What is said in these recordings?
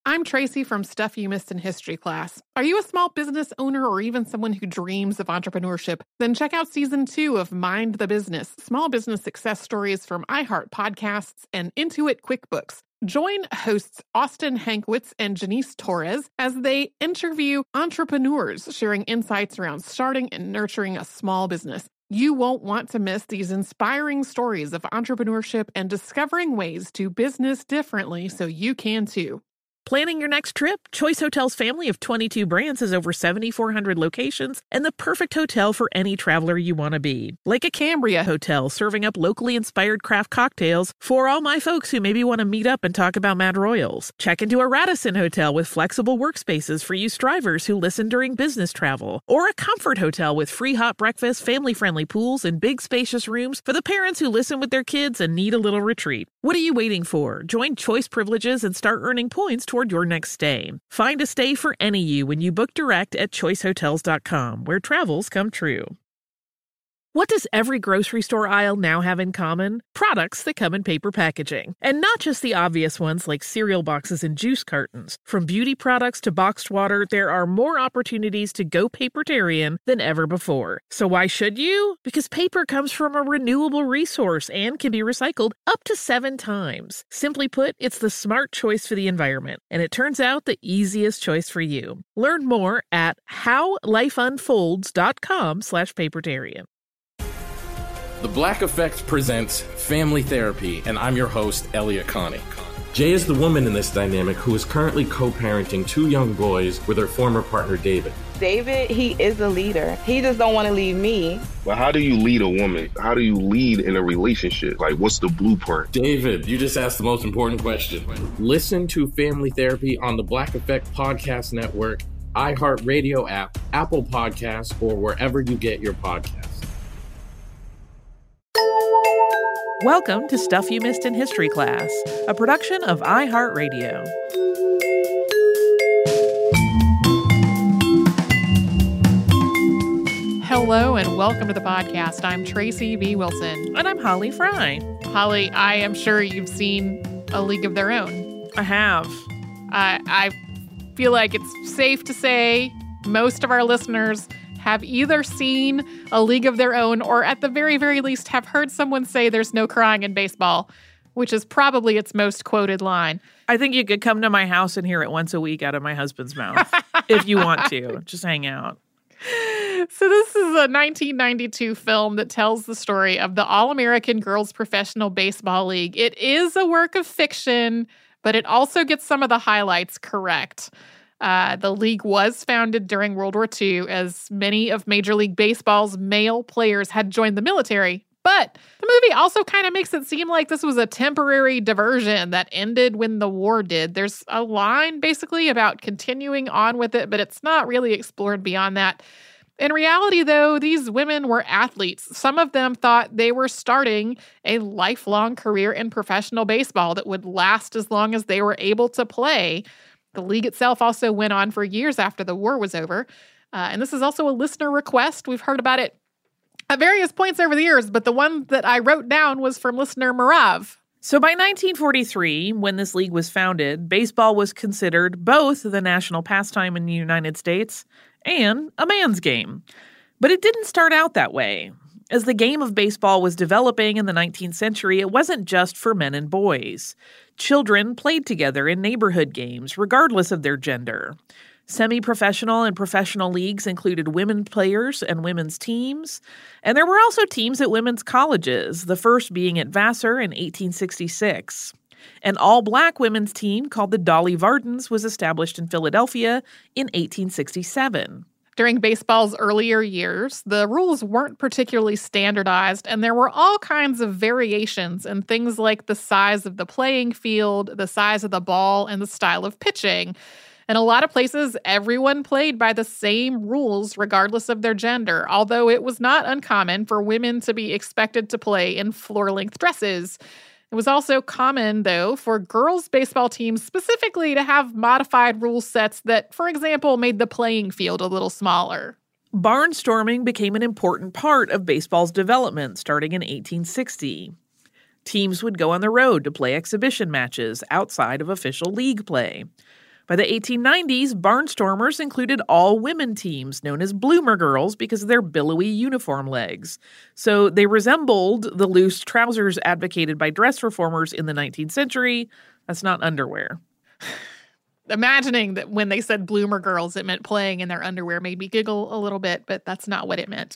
I'm Tracy from Stuff You Missed in History class. Are you a small business owner or even someone who dreams of entrepreneurship? Then check out Season 2 of Mind the Business, small business success stories from iHeart Podcasts and Intuit QuickBooks. Join hosts Austin Hankwitz and Janice Torres as they interview entrepreneurs sharing insights around starting and nurturing a small business. You won't want to miss these inspiring stories of entrepreneurship and discovering ways to business differently so you can too. Planning your next trip? Choice Hotels' family of 22 brands has over 7,400 locations and the perfect hotel for any traveler you want to be. Like a Cambria Hotel, serving up locally inspired craft cocktails for all my folks who maybe want to meet up and talk about Mad Royals. Check into a Radisson Hotel with flexible workspaces for you strivers who listen during business travel. Or a Comfort Hotel with free hot breakfast, family-friendly pools, and big spacious rooms for the parents who listen with their kids and need a little retreat. What are you waiting for? Join Choice Privileges and start earning points toward your next stay. Find a stay for any you when you book direct at choicehotels.com, where travels come true. What does every grocery store aisle now have in common? Products that come in paper packaging. And not just the obvious ones like cereal boxes and juice cartons. From beauty products to boxed water, there are more opportunities to go papertarian than ever before. So why should you? Because paper comes from a renewable resource and can be recycled up to 7 times. Simply put, it's the smart choice for the environment. And it turns out the easiest choice for you. Learn more at howlifeunfolds.com/papertarian. The Black Effect presents Family Therapy, and I'm your host, Elliot Connie. Jay is the woman in this dynamic who is currently co-parenting 2 young boys with her former partner, David. David, he is a leader. He just don't want to leave me. But how do you lead a woman? How do you lead in a relationship? Like, what's the blueprint? David, you just asked the most important question. Listen to Family Therapy on the Black Effect Podcast Network, iHeartRadio app, Apple Podcasts, or wherever you get your podcasts. Welcome to Stuff You Missed in History class, a production of iHeartRadio. Hello and welcome to the podcast. I'm Tracy V. Wilson. And I'm Holly Fry. Holly, I am sure you've seen A League of Their Own. I have. I feel like it's safe to say most of our listeners have either seen A League of Their Own or at the very, very least have heard someone say there's no crying in baseball, which is probably its most quoted line. I think you could come to my house and hear it once a week out of my husband's mouth if you want to. Just hang out. So this is a 1992 film that tells the story of the All-American Girls Professional Baseball League. It is a work of fiction, but it also gets some of the highlights correct. The league was founded during World War II, as many of Major League Baseball's male players had joined the military. But the movie also kind of makes it seem like this was a temporary diversion that ended when the war did. There's a line basically about continuing on with it, but it's not really explored beyond that. In reality, though, these women were athletes. Some of them thought they were starting a lifelong career in professional baseball that would last as long as they were able to play. The league itself also went on for years after the war was over. And this is also a listener request. We've heard about it at various points over the years, but the one that I wrote down was from listener Marav. So by 1943, when this league was founded, baseball was considered both the national pastime in the United States and a man's game. But it didn't start out that way. As the game of baseball was developing in the 19th century, it wasn't just for men and boys. Children played together in neighborhood games, regardless of their gender. Semi-professional and professional leagues included women players and women's teams. And there were also teams at women's colleges, the first being at Vassar in 1866. An all-black women's team called the Dolly Vardens was established in Philadelphia in 1867. During baseball's earlier years, the rules weren't particularly standardized, and there were all kinds of variations in things like the size of the playing field, the size of the ball, and the style of pitching. In a lot of places, everyone played by the same rules regardless of their gender, although it was not uncommon for women to be expected to play in floor-length dresses. It was also common, though, for girls' baseball teams specifically to have modified rule sets that, for example, made the playing field a little smaller. Barnstorming became an important part of baseball's development starting in 1860. Teams would go on the road to play exhibition matches outside of official league play. By the 1890s, Barnstormers included all-women teams known as Bloomer Girls because of their billowy uniform legs. So they resembled the loose trousers advocated by dress reformers in the 19th century. That's not underwear. Imagining that when they said Bloomer Girls, it meant playing in their underwear made me giggle a little bit, but that's not what it meant.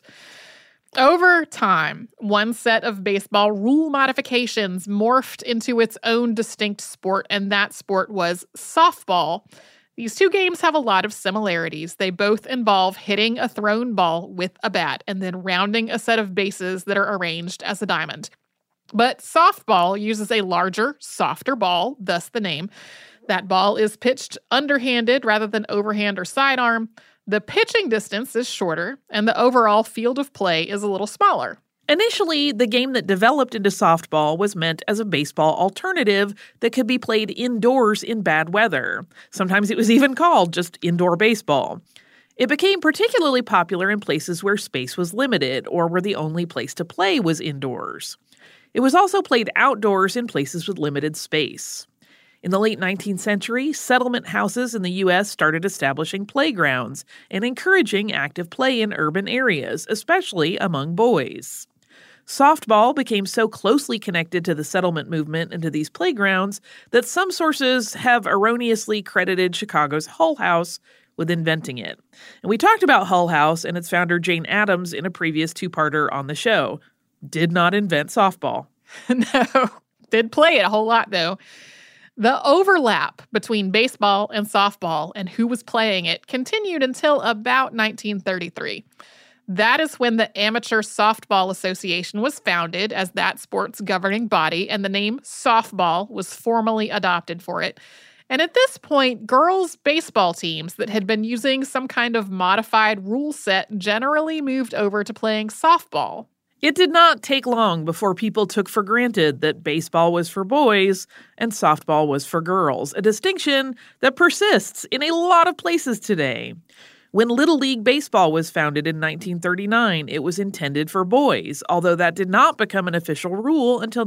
Over time, one set of baseball rule modifications morphed into its own distinct sport, and that sport was softball. These two games have a lot of similarities. They both involve hitting a thrown ball with a bat and then rounding a set of bases that are arranged as a diamond. But softball uses a larger, softer ball, thus the name. That ball is pitched underhanded rather than overhand or sidearm. The pitching distance is shorter, and the overall field of play is a little smaller. Initially, the game that developed into softball was meant as a baseball alternative that could be played indoors in bad weather. Sometimes it was even called just indoor baseball. It became particularly popular in places where space was limited or where the only place to play was indoors. It was also played outdoors in places with limited space. In the late 19th century, settlement houses in the U.S. started establishing playgrounds and encouraging active play in urban areas, especially among boys. Softball became so closely connected to the settlement movement and to these playgrounds that some sources have erroneously credited Chicago's Hull House with inventing it. And we talked about Hull House and its founder Jane Addams in a previous two-parter on the show. Did not invent softball. No, did play it a whole lot, though. The overlap between baseball and softball and who was playing it continued until about 1933. That is when the Amateur Softball Association was founded as that sport's governing body, and the name softball was formally adopted for it. And at this point, girls' baseball teams that had been using some kind of modified rule set generally moved over to playing softball. It did not take long before people took for granted that baseball was for boys and softball was for girls, a distinction that persists in a lot of places today. When Little League Baseball was founded in 1939, it was intended for boys, although that did not become an official rule until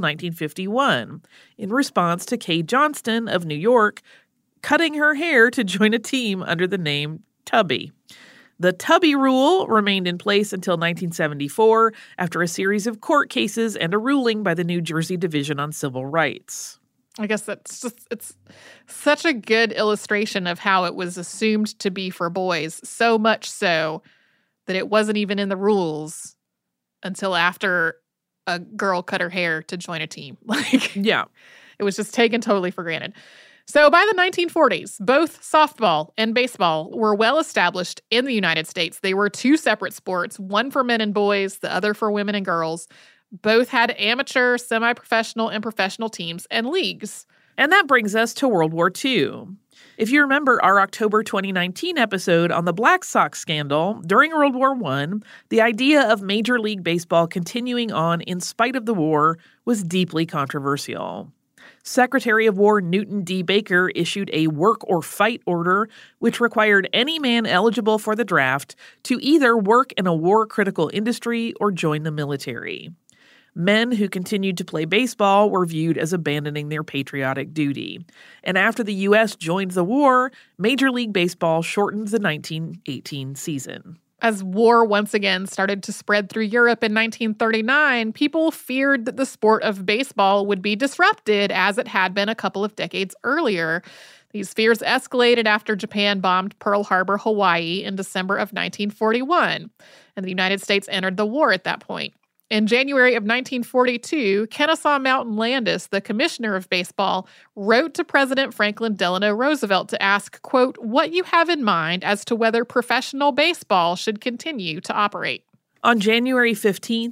1951, in response to Kay Johnston of New York cutting her hair to join a team under the name Tubby. The Tubby rule remained in place until 1974 after a series of court cases and a ruling by the New Jersey Division on Civil Rights. I guess it's such a good illustration of how it was assumed to be for boys, so much so that it wasn't even in the rules until after a girl cut her hair to join a team. Yeah. It was just taken totally for granted. So by the 1940s, both softball and baseball were well established in the United States. They were two separate sports, one for men and boys, the other for women and girls. Both had amateur, semi-professional, and professional teams and leagues. And that brings us to World War II. If you remember our October 2019 episode on the Black Sox scandal, during World War I, the idea of Major League Baseball continuing on in spite of the war was deeply controversial. Secretary of War Newton D. Baker issued a work or fight order, which required any man eligible for the draft to either work in a war-critical industry or join the military. Men who continued to play baseball were viewed as abandoning their patriotic duty. And after the U.S. joined the war, Major League Baseball shortened the 1918 season. As war once again started to spread through Europe in 1939, people feared that the sport of baseball would be disrupted as it had been a couple of decades earlier. These fears escalated after Japan bombed Pearl Harbor, Hawaii in December of 1941, and the United States entered the war at that point. In January of 1942, Kennesaw Mountain Landis, the commissioner of baseball, wrote to President Franklin Delano Roosevelt to ask, quote, what you have in mind as to whether professional baseball should continue to operate. On January 15,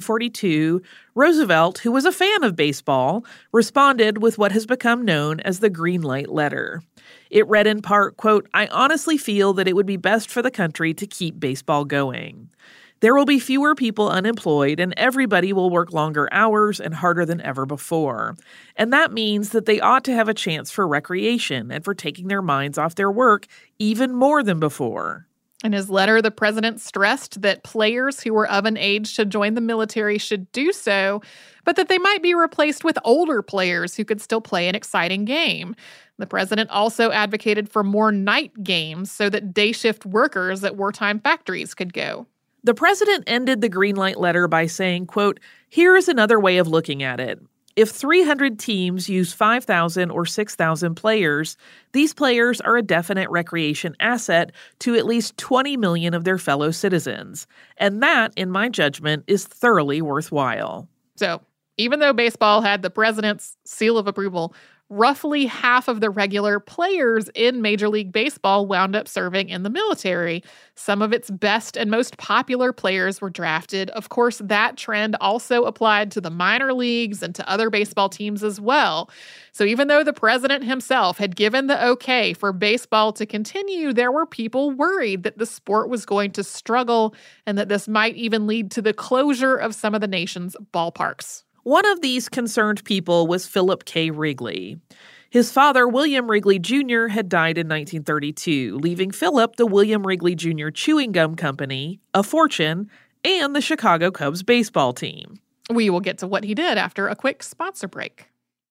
1942, Roosevelt, who was a fan of baseball, responded with what has become known as the Green Light Letter. It read in part, quote, I honestly feel that it would be best for the country to keep baseball going. There will be fewer people unemployed, and everybody will work longer hours and harder than ever before. And that means that they ought to have a chance for recreation and for taking their minds off their work even more than before. In his letter, the president stressed that players who were of an age to join the military should do so, but that they might be replaced with older players who could still play an exciting game. The president also advocated for more night games so that day shift workers at wartime factories could go. The president ended the Greenlight letter by saying, quote, "Here is another way of looking at it. If 300 teams use 5,000 or 6,000 players, these players are a definite recreation asset to at least 20 million of their fellow citizens. And that, in my judgment, is thoroughly worthwhile." So, even though baseball had the president's seal of approval, roughly half of the regular players in Major League Baseball wound up serving in the military. Some of its best and most popular players were drafted. Of course, that trend also applied to the minor leagues and to other baseball teams as well. So even though the president himself had given the okay for baseball to continue, there were people worried that the sport was going to struggle and that this might even lead to the closure of some of the nation's ballparks. One of these concerned people was Philip K. Wrigley. His father, William Wrigley Jr., had died in 1932, leaving Philip the William Wrigley Jr. Chewing Gum Company, a fortune, and the Chicago Cubs baseball team. We will get to what he did after a quick sponsor break.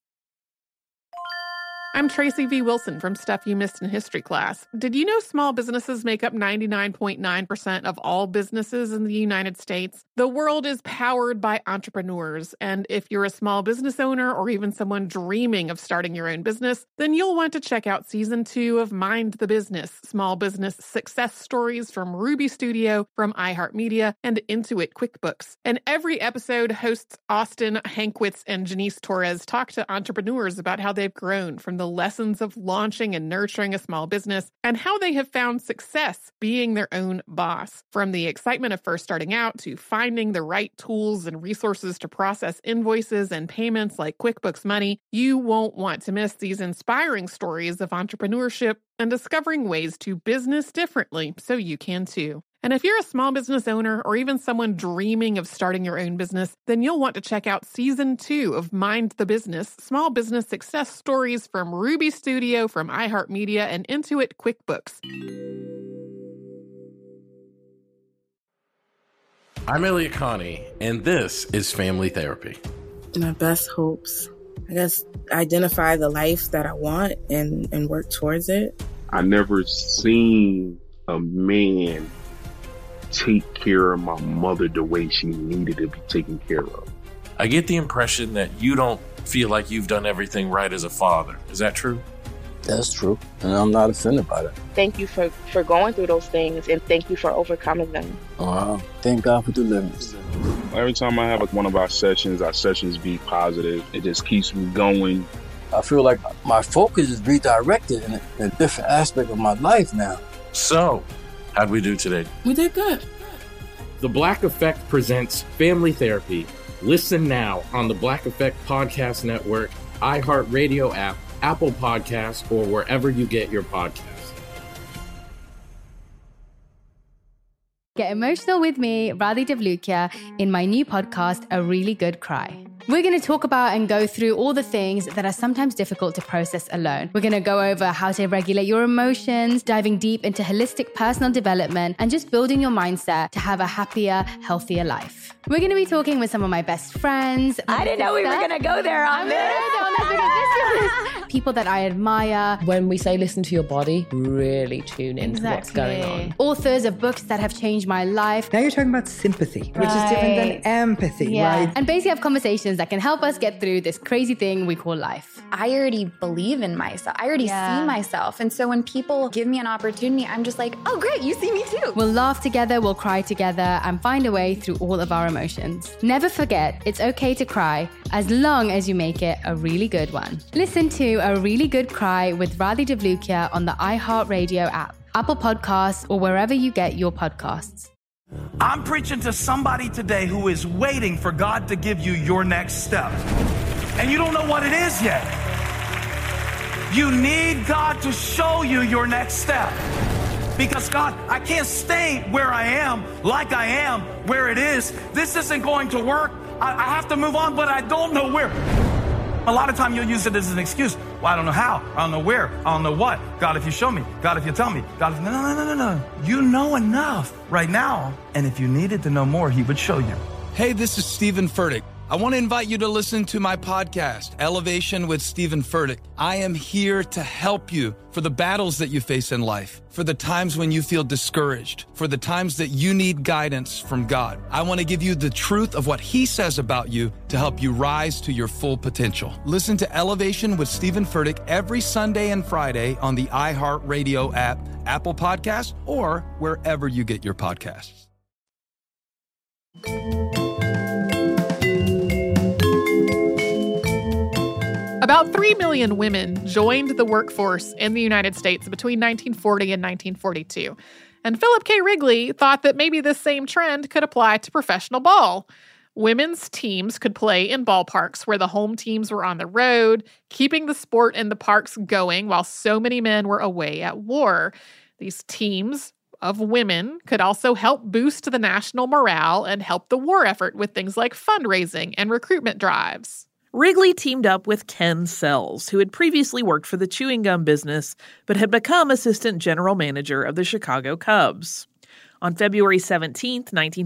I'm Tracy V. Wilson from Stuff You Missed in History Class. Did you know small businesses make up 99.9% of all businesses in the United States? The world is powered by entrepreneurs, and if you're a small business owner or even someone dreaming of starting your own business, then you'll want to check out Season 2 of Mind the Business, small business success stories from Ruby Studio, from iHeartMedia, and Intuit QuickBooks. And every episode, hosts Austin Hankwitz and Janice Torres talk to entrepreneurs about how they've grown from the lessons of launching and nurturing a small business and how they have found success being their own boss. From the excitement of first starting out to finding the right tools and resources to process invoices and payments like QuickBooks Money, you won't want to miss these inspiring stories of entrepreneurship and discovering ways to business differently so you can too. And if you're a small business owner or even someone dreaming of starting your own business, then you'll want to check out Season 2 of Mind the Business, small business success stories from Ruby Studio, from iHeartMedia, and Intuit QuickBooks. I'm Elliot Connie, and this is Family Therapy. My best hopes, I guess, identify the life that I want and work towards it. I never seen a man take care of my mother the way she needed to be taken care of. I get the impression that you don't feel like you've done everything right as a father. Is that true? That's true, and I'm not offended by that. Thank you for going through those things, and thank you for overcoming them. Wow. Thank God for deliverance. Every time I have one of our sessions be positive. It just keeps me going. I feel like my focus is redirected in a different aspect of my life now. So, how'd we do today? We did good. The Black Effect presents Family Therapy. Listen now on the Black Effect Podcast Network, iHeartRadio app, Apple Podcasts, or wherever you get your podcasts. Get emotional with me, Radhi Devlukia, in my new podcast, A Really Good Cry. We're going to talk about and go through all the things that are sometimes difficult to process alone. We're going to go over how to regulate your emotions, diving deep into holistic personal development, and just building your mindset to have a happier, healthier life. We're going to be talking with some of my best friends. I didn't know we were going to go there on this. People that I admire. When we say listen to your body, really tune into what's going on. Authors of books that have changed my life. Now you're talking about sympathy, which is different than empathy, right? And basically have conversations that can help us get through this crazy thing we call life. I already believe in myself. I already see myself. And so when people give me an opportunity, I'm just like, oh, great, you see me too. We'll laugh together, we'll cry together, and find a way through all of our emotions. Never forget, it's okay to cry, as long as you make it a really good one. Listen to A Really Good Cry with Radhi Devlukia on the iHeartRadio app, Apple Podcasts, or wherever you get your podcasts. I'm preaching to somebody today who is waiting for God to give you your next step. And you don't know what it is yet. You need God to show you your next step. Because God, I can't stay where I am, like I am, where it is. This isn't going to work. I have to move on, but I don't know where. A lot of time you'll use it as an excuse. Well, I don't know how. I don't know where. I don't know what. God, if you show me. God, if you tell me. God, if... No. You know enough right now. And if you needed to know more, he would show you. Hey, this is Stephen Furtick. I want to invite you to listen to my podcast, Elevation with Stephen Furtick. I am here to help you for the battles that you face in life, for the times when you feel discouraged, for the times that you need guidance from God. I want to give you the truth of what he says about you to help you rise to your full potential. Listen to Elevation with Stephen Furtick every Sunday and Friday on the iHeartRadio app, Apple Podcasts, or wherever you get your podcasts. About 3 million women joined the workforce in the United States between 1940 and 1942. And Philip K. Wrigley thought that maybe this same trend could apply to professional ball. Women's teams could play in ballparks where the home teams were on the road, keeping the sport in the parks going while so many men were away at war. These teams of women could also help boost the national morale and help the war effort with things like fundraising and recruitment drives. Wrigley teamed up with Ken Sells, who had previously worked for the chewing gum business, but had become assistant general manager of the Chicago Cubs. On February 17,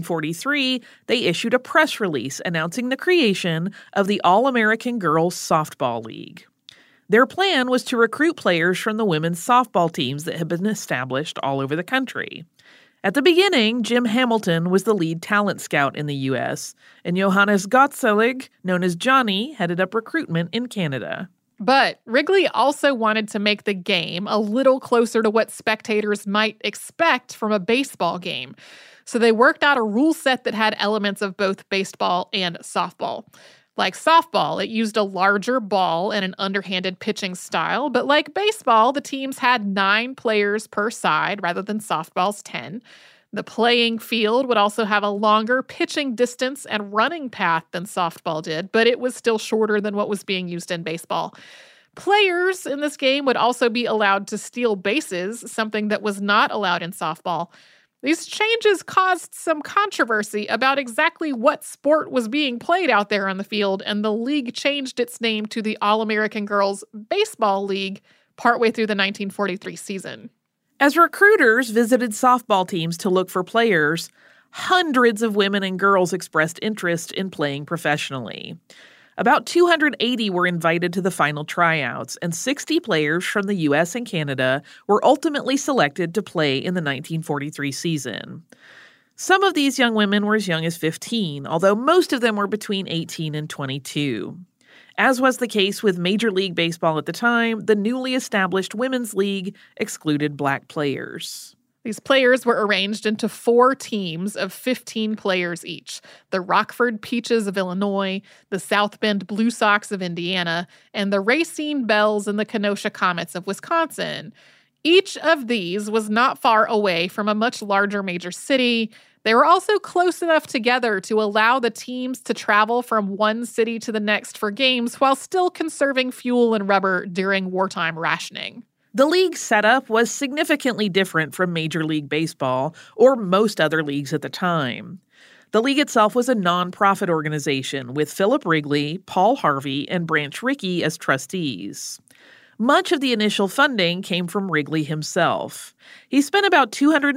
1943, they issued a press release announcing the creation of the All-American Girls Softball League. Their plan was to recruit players from the women's softball teams that had been established all over the country. At the beginning, Jim Hamilton was the lead talent scout in the U.S., and Johannes Gottselig, known as Johnny, headed up recruitment in Canada. But Wrigley also wanted to make the game a little closer to what spectators might expect from a baseball game. So they worked out a rule set that had elements of both baseball and softball. Like softball, it used a larger ball and an underhanded pitching style, but like baseball, the teams had 9 players per side rather than softball's 10. The playing field would also have a longer pitching distance and running path than softball did, but it was still shorter than what was being used in baseball. Players in this game would also be allowed to steal bases, something that was not allowed in softball. These changes caused some controversy about exactly what sport was being played out there on the field, and the league changed its name to the All-American Girls Baseball League partway through the 1943 season. As recruiters visited softball teams to look for players, hundreds of women and girls expressed interest in playing professionally. About 280 were invited to the final tryouts, and 60 players from the U.S. and Canada were ultimately selected to play in the 1943 season. Some of these young women were as young as 15, although most of them were between 18 and 22. As was the case with Major League Baseball at the time, the newly established Women's League excluded black players. These players were arranged into 4 teams of 15 players each: the Rockford Peaches of Illinois, the South Bend Blue Sox of Indiana, and the Racine Bells and the Kenosha Comets of Wisconsin. Each of these was not far away from a much larger major city. They were also close enough together to allow the teams to travel from one city to the next for games while still conserving fuel and rubber during wartime rationing. The league's setup was significantly different from Major League Baseball or most other leagues at the time. The league itself was a nonprofit organization with Philip Wrigley, Paul Harvey, and Branch Rickey as trustees. Much of the initial funding came from Wrigley himself. He spent about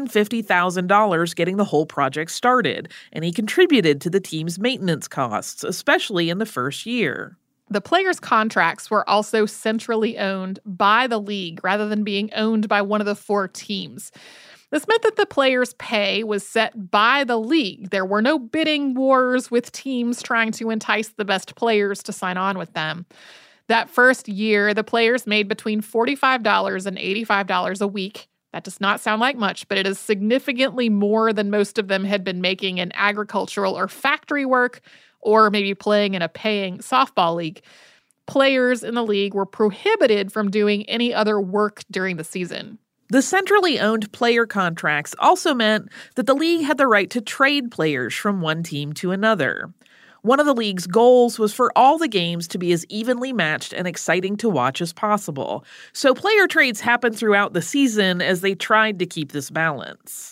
$250,000 getting the whole project started, and he contributed to the team's maintenance costs, especially in the first year. The players' contracts were also centrally owned by the league rather than being owned by one of the 4 teams. This meant that the players' pay was set by the league. There were no bidding wars with teams trying to entice the best players to sign on with them. That first year, the players made between $45 and $85 a week. That does not sound like much, but it is significantly more than most of them had been making in agricultural or factory work, or maybe playing in a paying softball league. Players in the league were prohibited from doing any other work during the season. The centrally owned player contracts also meant that the league had the right to trade players from one team to another. One of the league's goals was for all the games to be as evenly matched and exciting to watch as possible. So player trades happened throughout the season as they tried to keep this balance.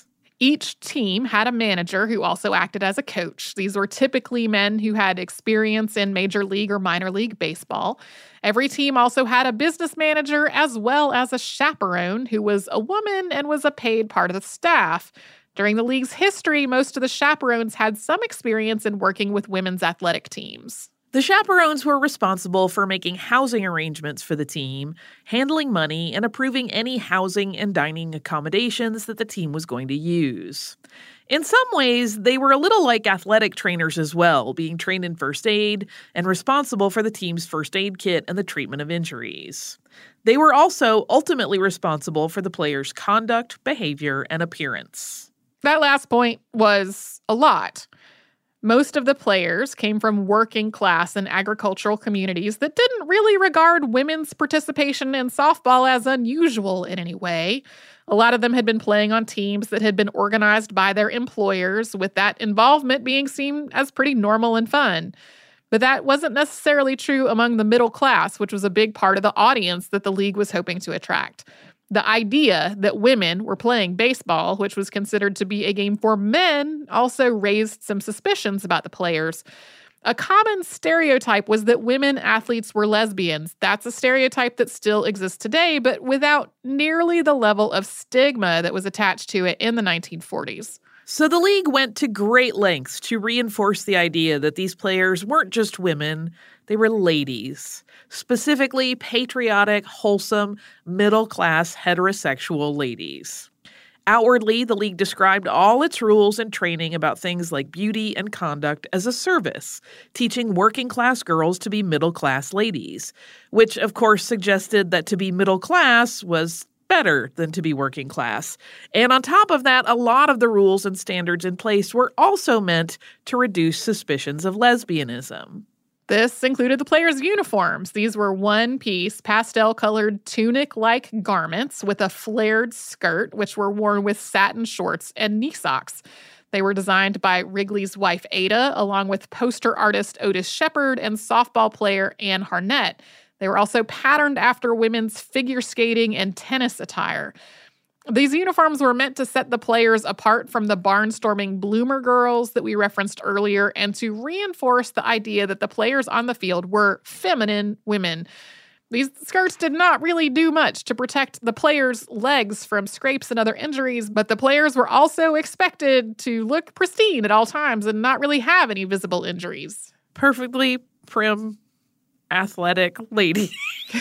Each team had a manager who also acted as a coach. These were typically men who had experience in Major League or minor league baseball. Every team also had a business manager as well as a chaperone who was a woman and was a paid part of the staff. During the league's history, most of the chaperones had some experience in working with women's athletic teams. The chaperones were responsible for making housing arrangements for the team, handling money, and approving any housing and dining accommodations that the team was going to use. In some ways, they were a little like athletic trainers as well, being trained in first aid and responsible for the team's first aid kit and the treatment of injuries. They were also ultimately responsible for the players' conduct, behavior, and appearance. That last point was a lot. Most of the players came from working class and agricultural communities that didn't really regard women's participation in softball as unusual in any way. A lot of them had been playing on teams that had been organized by their employers, with that involvement being seen as pretty normal and fun. But that wasn't necessarily true among the middle class, which was a big part of the audience that the league was hoping to attract. The idea that women were playing baseball, which was considered to be a game for men, also raised some suspicions about the players. A common stereotype was that women athletes were lesbians. That's a stereotype that still exists today, but without nearly the level of stigma that was attached to it in the 1940s. So the league went to great lengths to reinforce the idea that these players weren't just women, they were ladies. Specifically, patriotic, wholesome, middle-class, heterosexual ladies. Outwardly, the league described all its rules and training about things like beauty and conduct as a service, teaching working-class girls to be middle-class ladies, which, of course, suggested that to be middle-class was better than to be working class. And on top of that, a lot of the rules and standards in place were also meant to reduce suspicions of lesbianism. This included the players' uniforms. These were one-piece, pastel-colored tunic-like garments with a flared skirt, which were worn with satin shorts and knee socks. They were designed by Wrigley's wife, Ada, along with poster artist Otis Shepard and softball player Ann Harnett. They were also patterned after women's figure skating and tennis attire. These uniforms were meant to set the players apart from the barnstorming bloomer girls that we referenced earlier and to reinforce the idea that the players on the field were feminine women. These skirts did not really do much to protect the players' legs from scrapes and other injuries, but the players were also expected to look pristine at all times and not really have any visible injuries. Perfectly prim, athletic lady.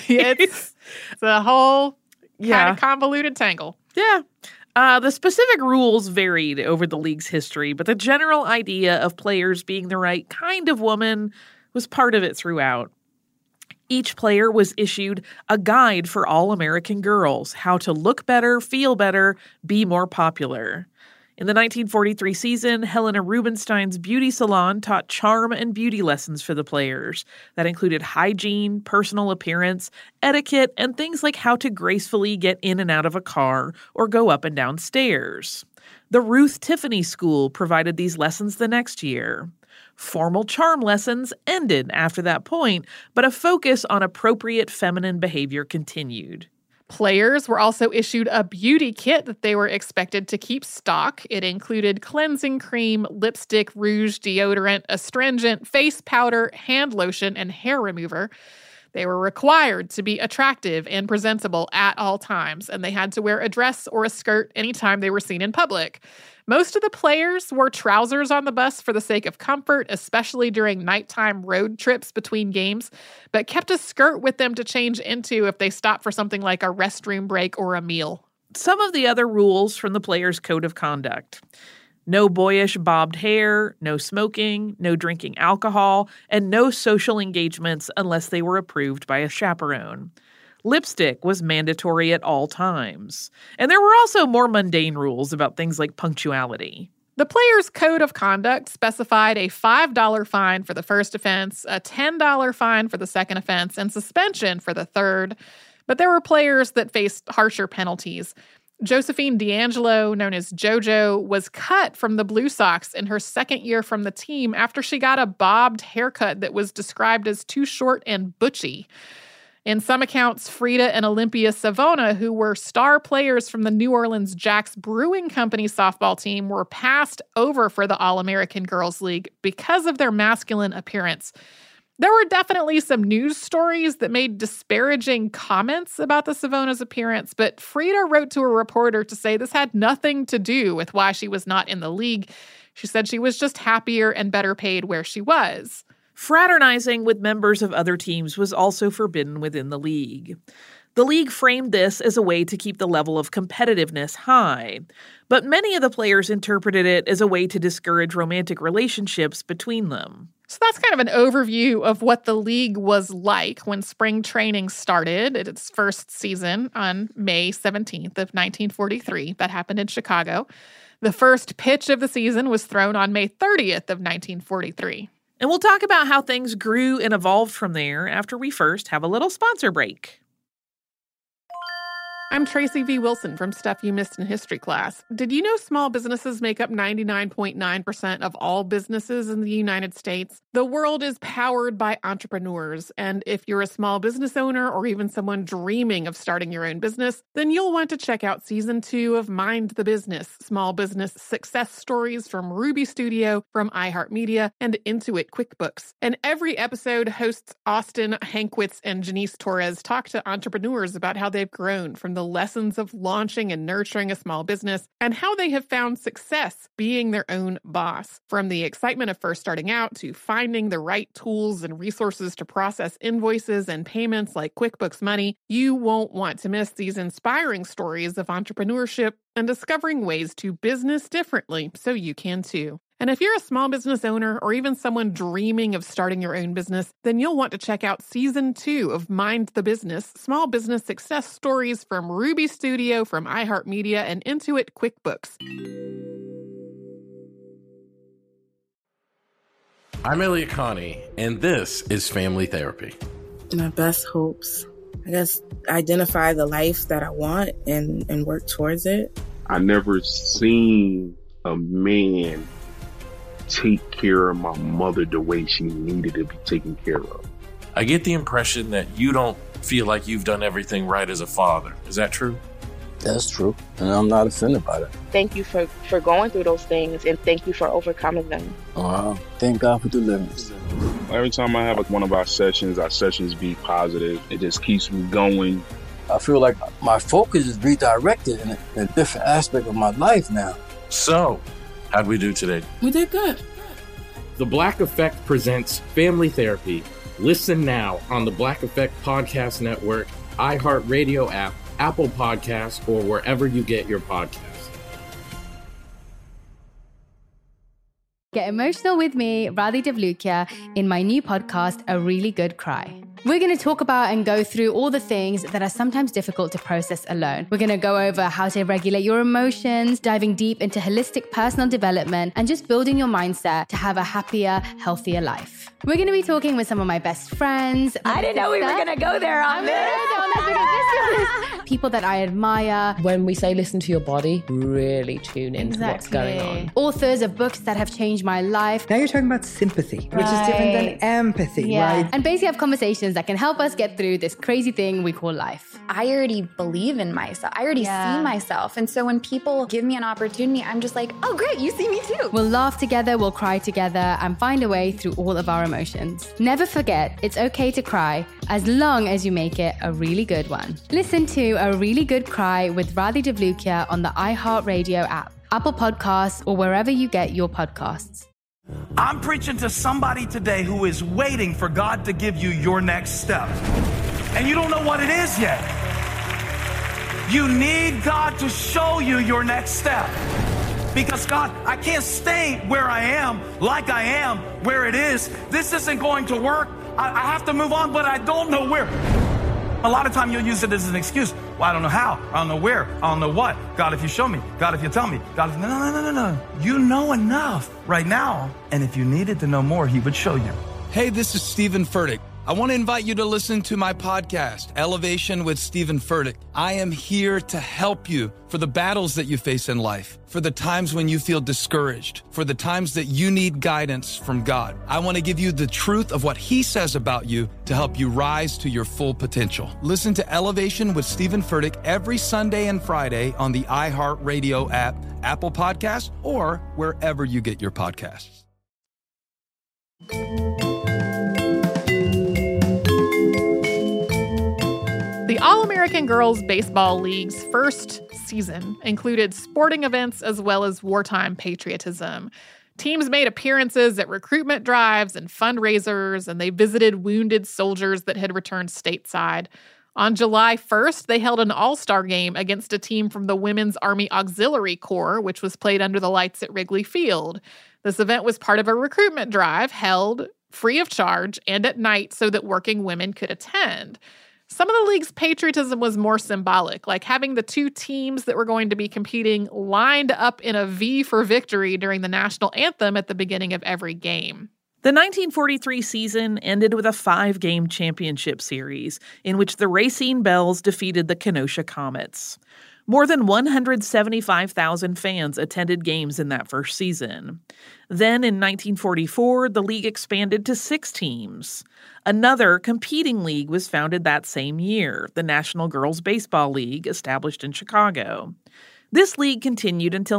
It's a whole kind of convoluted tangle. Yeah. The specific rules varied over the league's history, but the general idea of players being the right kind of woman was part of it throughout. Each player was issued a guide for all American girls, how to look better, feel better, be more popular. In the 1943 season, Helena Rubinstein's beauty salon taught charm and beauty lessons for the players. That included hygiene, personal appearance, etiquette, and things like how to gracefully get in and out of a car or go up and down stairs. The Ruth Tiffany School provided these lessons the next year. Formal charm lessons ended after that point, but a focus on appropriate feminine behavior continued. Players were also issued a beauty kit that they were expected to keep stock. It included cleansing cream, lipstick, rouge, deodorant, astringent, face powder, hand lotion, and hair remover. They were required to be attractive and presentable at all times, and they had to wear a dress or a skirt anytime they were seen in public. Most of the players wore trousers on the bus for the sake of comfort, especially during nighttime road trips between games, but kept a skirt with them to change into if they stopped for something like a restroom break or a meal. Some of the other rules from the players' code of conduct. No boyish bobbed hair, no smoking, no drinking alcohol, and no social engagements unless they were approved by a chaperone. Lipstick was mandatory at all times. And there were also more mundane rules about things like punctuality. The players' code of conduct specified a $5 fine for the first offense, a $10 fine for the second offense, and suspension for the third. But there were players that faced harsher penalties. Josephine D'Angelo, known as JoJo, was cut from the Blue Sox in her second year from the team after she got a bobbed haircut that was described as too short and butchy. In some accounts, Frida and Olympia Savona, who were star players from the New Orleans Jacks Brewing Company softball team, were passed over for the All-American Girls League because of their masculine appearance. There were definitely some news stories that made disparaging comments about the Savona's appearance, but Frida wrote to a reporter to say this had nothing to do with why she was not in the league. She said she was just happier and better paid where she was. Fraternizing with members of other teams was also forbidden within the league. The league framed this as a way to keep the level of competitiveness high, but many of the players interpreted it as a way to discourage romantic relationships between them. So that's kind of an overview of what the league was like when spring training started at its first season on May 17th of 1943. That happened in Chicago. The first pitch of the season was thrown on May 30th of 1943. And we'll talk about how things grew and evolved from there after we first have a little sponsor break. I'm Tracy V. Wilson from Stuff You Missed in History Class. Did you know small businesses make up 99.9% of all businesses in the United States? The world is powered by entrepreneurs, and if you're a small business owner or even someone dreaming of starting your own business, then you'll want to check out Season 2 of Mind the Business, Small Business Success Stories from Ruby Studio, from iHeartMedia, and Intuit QuickBooks. And every episode, hosts Austin Hankwitz and Janice Torres talk to entrepreneurs about how they've grown from the lessons of launching and nurturing a small business and how they have found success being their own boss. From the excitement of first starting out to finding the right tools and resources to process invoices and payments like QuickBooks Money, you won't want to miss these inspiring stories of entrepreneurship and discovering ways to business differently so you can too. And if you're a small business owner or even someone dreaming of starting your own business, then you'll want to check out Season 2 of Mind the Business, Small Business Success Stories from Ruby Studio, from iHeartMedia, and Intuit QuickBooks. I'm Elliot Connie, and this is Family Therapy. My best hopes, I guess, identify the life that I want and work towards it. I never seen a man take care of my mother the way she needed to be taken care of. I get the impression that you don't feel like you've done everything right as a father. Is that true? That's true, and I'm not offended by that. Thank you for going through those things, and thank you for overcoming them. Wow. Thank God for deliverance. Every time I have one of our sessions be positive. It just keeps me going. I feel like my focus is redirected in a different aspect of my life now. So, how'd we do today? We did good. The Black Effect presents Family Therapy. Listen now on the Black Effect Podcast Network, iHeartRadio app, Apple Podcasts, or wherever you get your podcasts. Get emotional with me, Radhi Devlukia, in my new podcast, A Really Good Cry. We're going to talk about and go through all the things that are sometimes difficult to process alone. We're going to go over how to regulate your emotions, diving deep into holistic personal development, and just building your mindset to have a happier, healthier life. We're going to be talking with some of my best friends. I didn't know we were going to go there on this. People that I admire. When we say listen to your body, really tune into what's going on. Authors of books that have changed my life. Now you're talking about sympathy, which is different than empathy, right? And basically have conversations that can help us get through this crazy thing we call life. I already believe in myself. I already see myself. And so when people give me an opportunity, I'm just like, oh, great, you see me too. We'll laugh together, we'll cry together, and find a way through all of our emotions. Never forget, it's okay to cry, as long as you make it a really good one. Listen to A Really Good Cry with Radhi Devlukia on the iHeartRadio app, Apple Podcasts, or wherever you get your podcasts. I'm preaching to somebody today who is waiting for God to give you your next step. And you don't know what it is yet. You need God to show you your next step. Because God, I can't stay where I am, like I am, where it is. This isn't going to work. I have to move on, but I don't know where. A lot of time you'll use it as an excuse. Well, I don't know how. I don't know where. I don't know what. God, if you show me. God, if you tell me. God, if... No. You know enough right now. And if you needed to know more, he would show you. Hey, this is Stephen Furtick. I want to invite you to listen to my podcast, Elevation with Stephen Furtick. I am here to help you for the battles that you face in life, for the times when you feel discouraged, for the times that you need guidance from God. I want to give you the truth of what He says about you to help you rise to your full potential. Listen to Elevation with Stephen Furtick every Sunday and Friday on the iHeartRadio app, Apple Podcasts, or wherever you get your podcasts. The All-American Girls Baseball League's first season included sporting events as well as wartime patriotism. Teams made appearances at recruitment drives and fundraisers, and they visited wounded soldiers that had returned stateside. On July 1st, they held an all-star game against a team from the Women's Army Auxiliary Corps, which was played under the lights at Wrigley Field. This event was part of a recruitment drive held free of charge and at night so that working women could attend. Some of the league's patriotism was more symbolic, like having the two teams that were going to be competing lined up in a V for victory during the national anthem at the beginning of every game. The 1943 season ended with a 5-game championship series in which the Racine Bells defeated the Kenosha Comets. More than 175,000 fans attended games in that first season. Then in 1944, the league expanded to 6 teams. Another competing league was founded that same year, the National Girls Baseball League, established in Chicago. This league continued until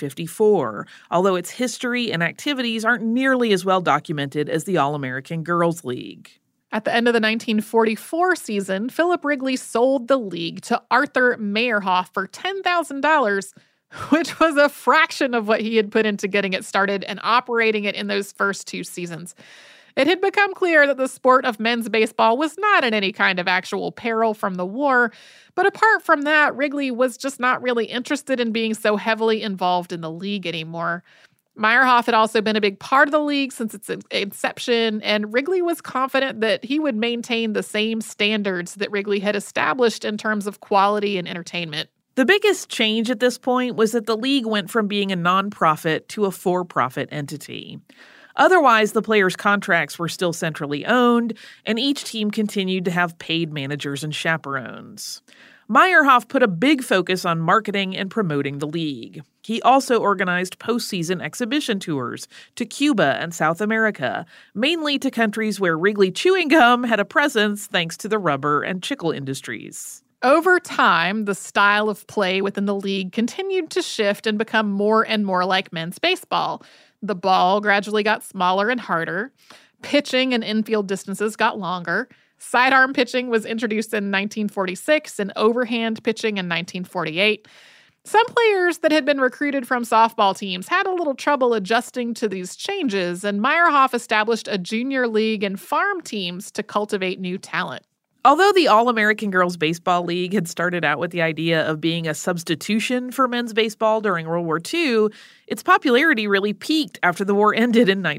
1954, although its history and activities aren't nearly as well documented as the All-American Girls League. At the end of the 1944 season, Philip Wrigley sold the league to Arthur Meyerhoff for $10,000, which was a fraction of what he had put into getting it started and operating it in those first 2 seasons. It had become clear that the sport of men's baseball was not in any kind of actual peril from the war, but apart from that, Wrigley was just not really interested in being so heavily involved in the league anymore. Meyerhoff had also been a big part of the league since its inception, and Wrigley was confident that he would maintain the same standards that Wrigley had established in terms of quality and entertainment. The biggest change at this point was that the league went from being a nonprofit to a for-profit entity. Otherwise, the players' contracts were still centrally owned, and each team continued to have paid managers and chaperones. Meyerhoff put a big focus on marketing and promoting the league. He also organized postseason exhibition tours to Cuba and South America, mainly to countries where Wrigley chewing gum had a presence thanks to the rubber and chicle industries. Over time, the style of play within the league continued to shift and become more and more like men's baseball. The ball gradually got smaller and harder. Pitching and infield distances got longer. Sidearm pitching was introduced in 1946 and overhand pitching in 1948. Some players that had been recruited from softball teams had a little trouble adjusting to these changes, and Meyerhoff established a junior league and farm teams to cultivate new talent. Although the All-American Girls Baseball League had started out with the idea of being a substitution for men's baseball during World War II, its popularity really peaked after the war ended in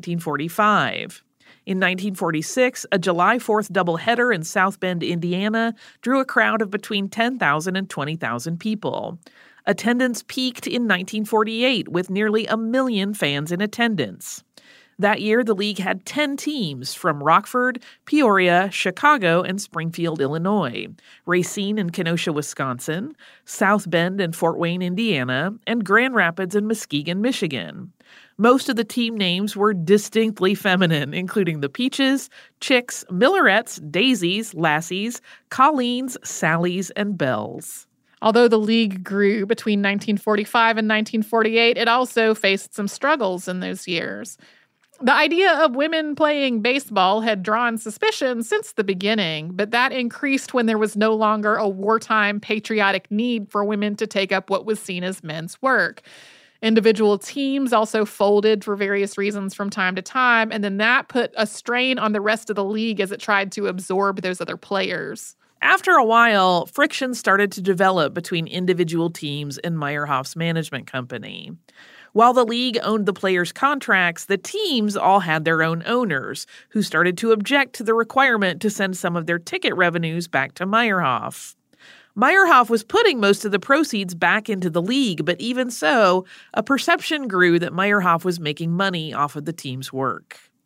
1945. In 1946, a July 4th doubleheader in South Bend, Indiana, drew a crowd of between 10,000 and 20,000 people. Attendance peaked in 1948 with nearly 1 million fans in attendance. That year, the league had 10 teams from Rockford, Peoria, Chicago, and Springfield, Illinois, Racine and Kenosha, Wisconsin, South Bend and Fort Wayne, Indiana, and Grand Rapids and Muskegon, Michigan. Most of the team names were distinctly feminine, including the Peaches, Chicks, Millerettes, Daisies, Lassies, Colleens, Sallies, and Bells. Although the league grew between 1945 and 1948, it also faced some struggles in those years. The idea of women playing baseball had drawn suspicion since the beginning, but that increased when there was no longer a wartime patriotic need for women to take up what was seen as men's work. Individual teams also folded for various reasons from time to time, and then that put a strain on the rest of the league as it tried to absorb those other players. After a while, friction started to develop between individual teams and Meyerhoff's management company. While the league owned the players' contracts, the teams all had their own owners, who started to object to the requirement to send some of their ticket revenues back to Meyerhoff. Meyerhoff was putting most of the proceeds back into the league, but even so, a perception grew that Meyerhoff was making money off of the team's work.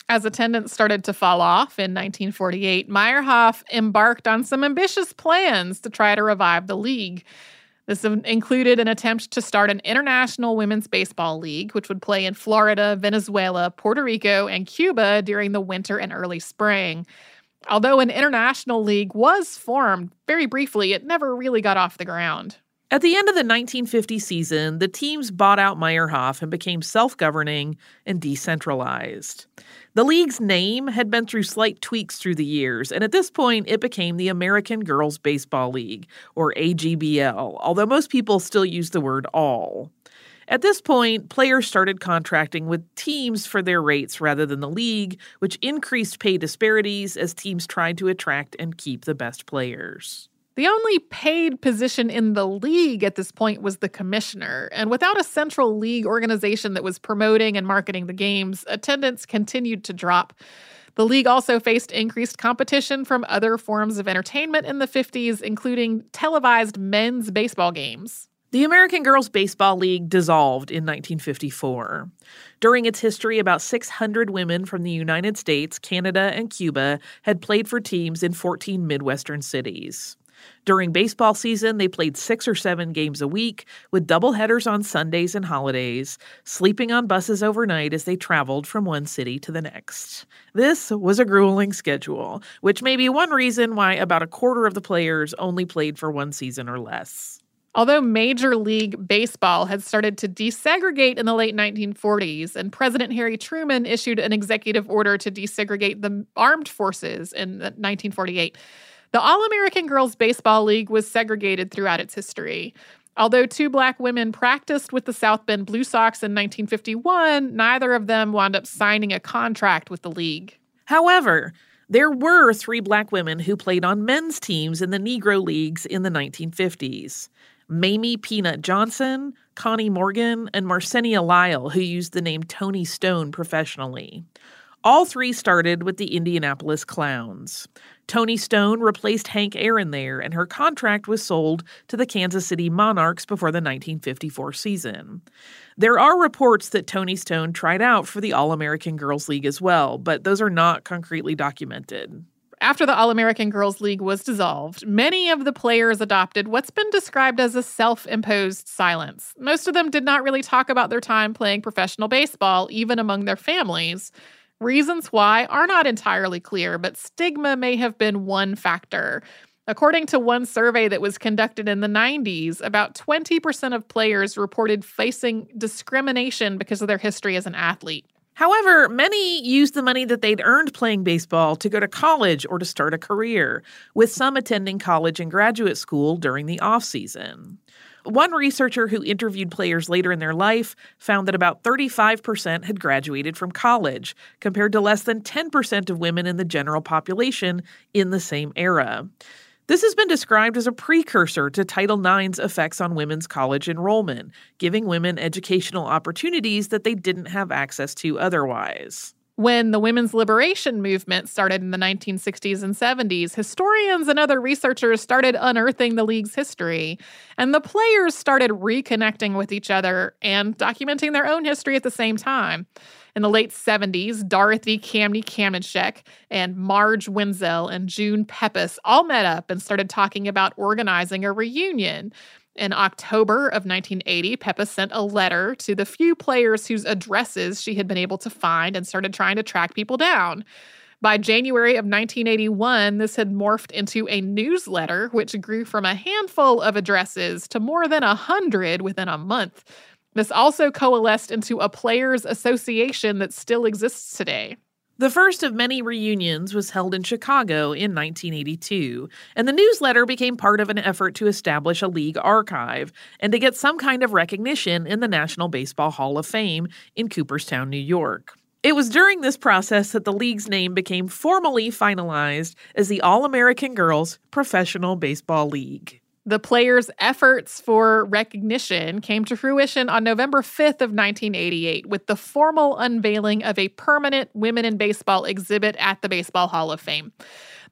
As attendance started to fall off in 1948, Meyerhoff embarked on some ambitious plans to try to revive the league. This included an attempt to start an international women's baseball league, which would play in Florida, Venezuela, Puerto Rico, and Cuba during the winter and early spring. Although an international league was formed very briefly, it never really got off the ground. At the end of the 1950 season, the teams bought out Meyerhoff and became self-governing and decentralized. The league's name had been through slight tweaks through the years, and at this point, it became the American Girls Baseball League, or AGBL, although most people still use the word all. At this point, players started contracting with teams for their rates rather than the league, which increased pay disparities as teams tried to attract and keep the best players. The only paid position in the league at this point was the commissioner, and without a central league organization that was promoting and marketing the games, attendance continued to drop. The league also faced increased competition from other forms of entertainment in the 50s, including televised men's baseball games. The American Girls Baseball League dissolved in 1954. During its history, about 600 women from the United States, Canada, and Cuba had played for teams in 14 Midwestern cities. During baseball season, they played 6 or 7 games a week, with doubleheaders on Sundays and holidays, sleeping on buses overnight as they traveled from one city to the next. This was a grueling schedule, which may be one reason why about a quarter of the players only played for one season or less. Although Major League Baseball had started to desegregate in the late 1940s, and President Harry Truman issued an executive order to desegregate the armed forces in 1948, the All-American Girls Baseball League was segregated throughout its history. Although 2 black women practiced with the South Bend Blue Sox in 1951, neither of them wound up signing a contract with the league. However, there were 3 black women who played on men's teams in the Negro Leagues in the 1950s. Mamie Peanut Johnson, Connie Morgan, and Marcenia Lyle, who used the name Tony Stone professionally. All 3 started with the Indianapolis Clowns. Tony Stone replaced Hank Aaron there, and her contract was sold to the Kansas City Monarchs before the 1954 season. There are reports that Tony Stone tried out for the All-American Girls League as well, but those are not concretely documented. After the All-American Girls League was dissolved, many of the players adopted what's been described as a self-imposed silence. Most of them did not really talk about their time playing professional baseball, even among their families. Reasons why are not entirely clear, but stigma may have been one factor. According to one survey that was conducted in the 90s, about 20% of players reported facing discrimination because of their history as an athlete. However, many used the money that they'd earned playing baseball to go to college or to start a career, with some attending college and graduate school during the off-season. One researcher who interviewed players later in their life found that about 35% had graduated from college, compared to less than 10% of women in the general population in the same era. This has been described as a precursor to Title IX's effects on women's college enrollment, giving women educational opportunities that they didn't have access to otherwise. When the women's liberation movement started in the 1960s and 70s, historians and other researchers started unearthing the league's history, and the players started reconnecting with each other and documenting their own history at the same time. In the late 70s, Dorothy Camney Kamenchek and Marge Wenzel and June Pepys all met up and started talking about organizing a reunion. In October of 1980, Pepys sent a letter to the few players whose addresses she had been able to find and started trying to track people down. By January of 1981, this had morphed into a newsletter, which grew from a handful of addresses to more than 100 within a month. This also coalesced into a players' association that still exists today. The first of many reunions was held in Chicago in 1982, and the newsletter became part of an effort to establish a league archive and to get some kind of recognition in the National Baseball Hall of Fame in Cooperstown, New York. It was during this process that the league's name became formally finalized as the All-American Girls Professional Baseball League. The players' efforts for recognition came to fruition on November 5th of 1988 with the formal unveiling of a permanent Women in Baseball exhibit at the Baseball Hall of Fame.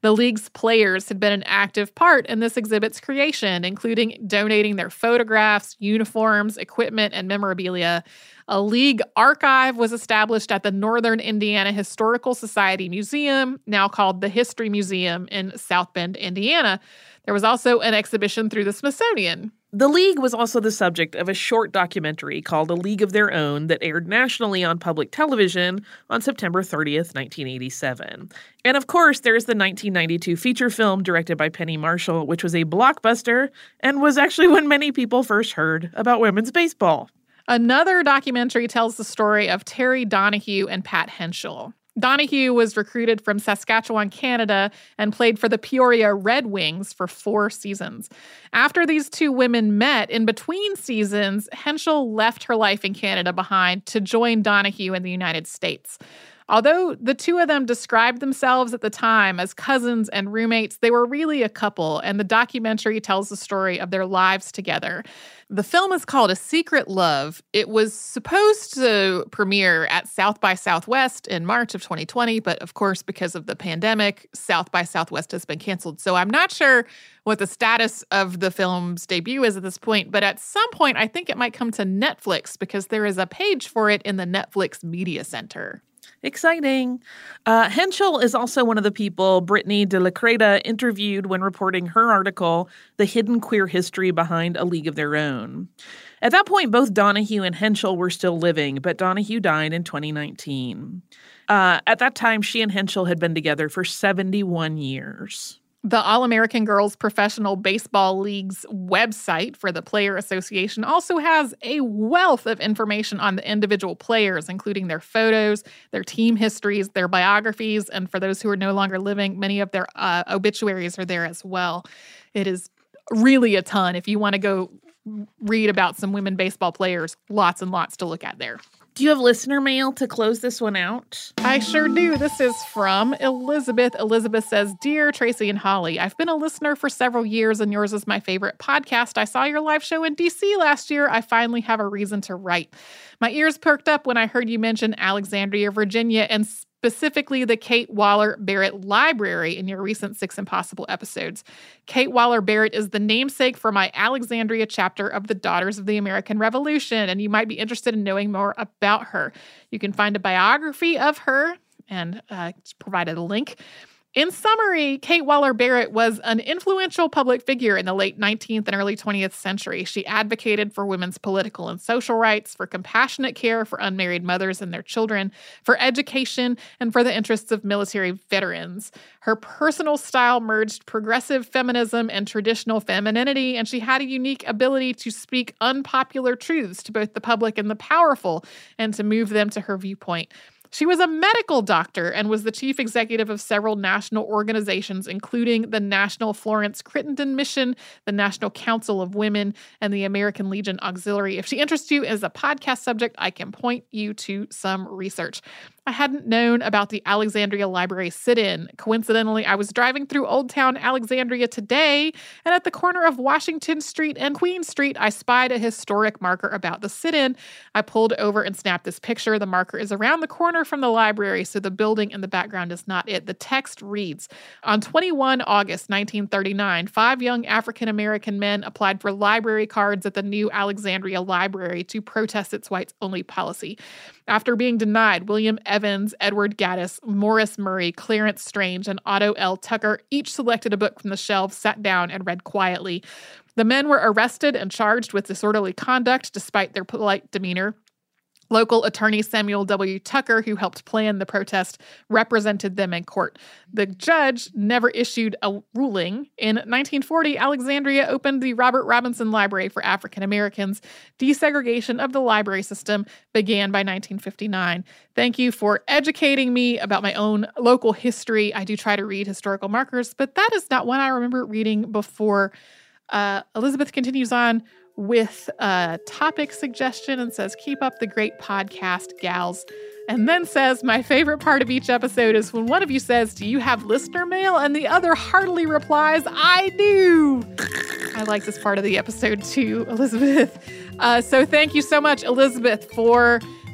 The league's players had been an active part in this exhibit's creation, including donating their photographs, uniforms, equipment, and memorabilia. A league archive was established at the Northern Indiana Historical Society Museum, now called the History Museum in South Bend, Indiana. There was also an exhibition through the Smithsonian. The League was also the subject of a short documentary called A League of Their Own that aired nationally on public television on September 30th, 1987. And of course, there's the 1992 feature film directed by Penny Marshall, which was a blockbuster and was actually when many people first heard about women's baseball. Another documentary tells the story of Terry Donahue and Pat Henschel. Donahue was recruited from Saskatchewan, Canada, and played for the Peoria Red Wings for 4 seasons. After these two women met in between seasons, Henschel left her life in Canada behind to join Donahue in the United States. Although the two of them described themselves at the time as cousins and roommates, they were really a couple, and the documentary tells the story of their lives together. The film is called A Secret Love. It was supposed to premiere at South by Southwest in March of 2020, but of course, because of the pandemic, South by Southwest has been canceled. So I'm not sure what the status of the film's debut is at this point, but at some point, I think it might come to Netflix because there is a page for it in the Netflix Media Center. Exciting. Henschel is also one of the people Brittany de la Creta interviewed when reporting her article, The Hidden Queer History Behind a League of Their Own. At that point, both Donahue and Henschel were still living, but Donahue died in 2019. At that time, she and Henschel had been together for 71 years. The All-American Girls Professional Baseball League's website for the Player Association also has a wealth of information on the individual players, including their photos, their team histories, their biographies, and for those who are no longer living, many of their obituaries are there as well. It is really a ton. If you want to go read about some women baseball players, lots and lots to look at there. Do you have listener mail to close this one out? I sure do. This is from Elizabeth. Elizabeth says, Dear Tracy and Holly, I've been a listener for several years and yours is my favorite podcast. I saw your live show in DC last year. I finally have a reason to write. My ears perked up when I heard you mention Alexandria, Virginia, and specifically the Kate Waller Barrett Library in your recent Six Impossible episodes. Kate Waller Barrett is the namesake for my Alexandria chapter of the Daughters of the American Revolution, and you might be interested in knowing more about her. You can find a biography of her and provided a link. In summary, Kate Waller Barrett was an influential public figure in the late 19th and early 20th century. She advocated for women's political and social rights, for compassionate care for unmarried mothers and their children, for education, and for the interests of military veterans. Her personal style merged progressive feminism and traditional femininity, and she had a unique ability to speak unpopular truths to both the public and the powerful, and to move them to her viewpoint. She was a medical doctor and was the chief executive of several national organizations, including the National Florence Crittenden Mission, the National Council of Women, and the American Legion Auxiliary. If she interests you as a podcast subject, I can point you to some research. I hadn't known about the Alexandria Library sit-in. Coincidentally, I was driving through Old Town Alexandria today, and at the corner of Washington Street and Queen Street, I spied a historic marker about the sit-in. I pulled over and snapped this picture. The marker is around the corner from the library, so the building in the background is not it. The text reads, on 21 August 1939, 5 young African-American men applied for library cards at the new Alexandria Library to protest its whites-only policy. After being denied, William Evans, Edward Gaddis, Morris Murray, Clarence Strange, and Otto L. Tucker each selected a book from the shelves, sat down, and read quietly. The men were arrested and charged with disorderly conduct despite their polite demeanor. Local attorney Samuel W. Tucker, who helped plan the protest, represented them in court. The judge never issued a ruling. In 1940, Alexandria opened the Robert Robinson Library for African Americans. Desegregation of the library system began by 1959. Thank you for educating me about my own local history. I do try to read historical markers, but that is not one I remember reading before. Elizabeth continues on with a topic suggestion and says, keep up the great podcast, gals. And then says, my favorite part of each episode is when one of you says, do you have listener mail? And the other heartily replies, I do. I like this part of the episode too, Elizabeth. So thank you so much, Elizabeth, for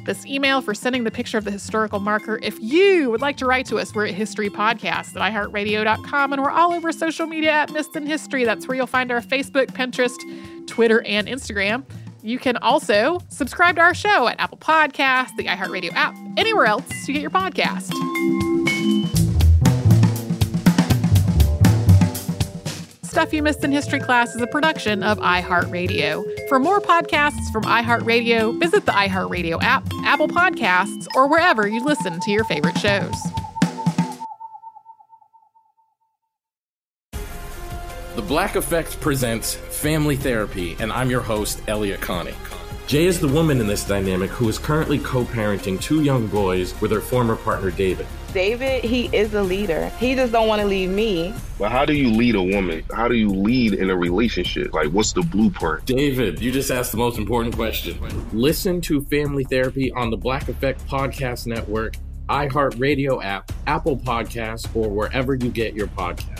this email for sending the picture of the historical marker. If you would like to write to us, we're at historypodcast@iheartradio.com, and we're all over social media at Missed in History. That's where you'll find our Facebook, Pinterest, Twitter, and Instagram. You can also subscribe to our show at Apple Podcasts, the iHeartRadio app, anywhere else you get your podcast. Stuff You Missed in History Class is a production of iHeartRadio. For more podcasts from iHeartRadio, visit the iHeartRadio app, Apple Podcasts, or wherever you listen to your favorite shows. The Black Effect presents Family Therapy, and I'm your host, Elliot Connie. Jay is the woman in this dynamic who is currently co-parenting 2 young boys with her former partner, David. David, he is a leader. He just don't want to leave me. But how do you lead a woman? How do you lead in a relationship? Like, what's the blueprint? David, you just asked the most important question. Listen to Family Therapy on the Black Effect Podcast Network, iHeartRadio app, Apple Podcasts, or wherever you get your podcasts.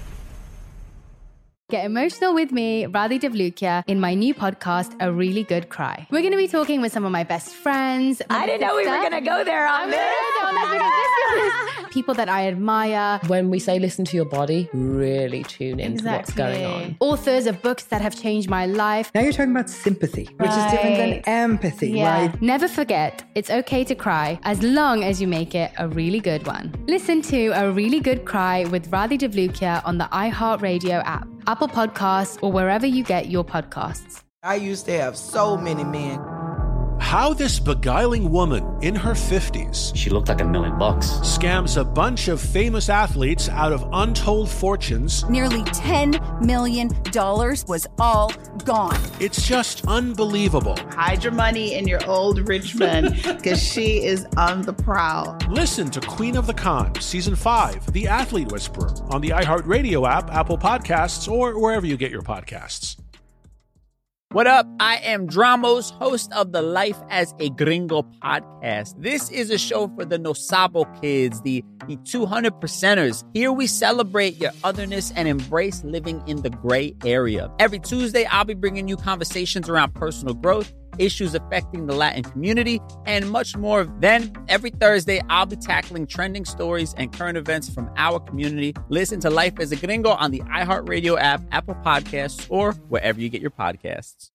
Get emotional with me, Radhi Devlukia, in my new podcast, A Really Good Cry. We're going to be talking with some of my best friends. I didn't know we were going to go there on this. People that I admire. When we say listen to your body, really tune into what's going on. Authors of books that have changed my life. Now you're talking about sympathy, which is different than empathy, right? Never forget, it's okay to cry as long as you make it a really good one. Listen to A Really Good Cry with Radhi Devlukia on the iHeartRadio app, Apple Podcasts, or wherever you get your podcasts. I used to have so many men. How this beguiling woman in her 50s, she looked like $1 million, scams a bunch of famous athletes out of untold fortunes. Nearly $10 million was all gone. It's just unbelievable. Hide your money in your old rich man, because she is on the prowl. Listen to Queen of the Con, Season 5, The Athlete Whisperer, on the iHeartRadio app, Apple Podcasts, or wherever you get your podcasts. What up? I am Dramos, host of the Life as a Gringo podcast. This is a show for the No Sabo kids, the 200%ers. Here we celebrate your otherness and embrace living in the gray area. Every Tuesday, I'll be bringing you conversations around personal growth, issues affecting the Latin community, and much more. Then, every Thursday, I'll be tackling trending stories and current events from our community. Listen to Life as a Gringo on the iHeartRadio app, Apple Podcasts, or wherever you get your podcasts.